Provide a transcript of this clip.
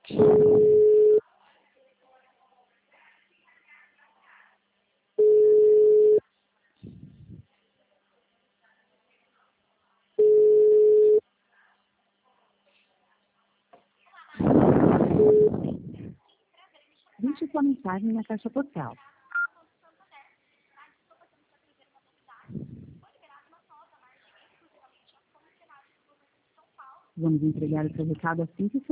Deixe sua mensagem na caixa postal. Vamos entregar o seu recado assim que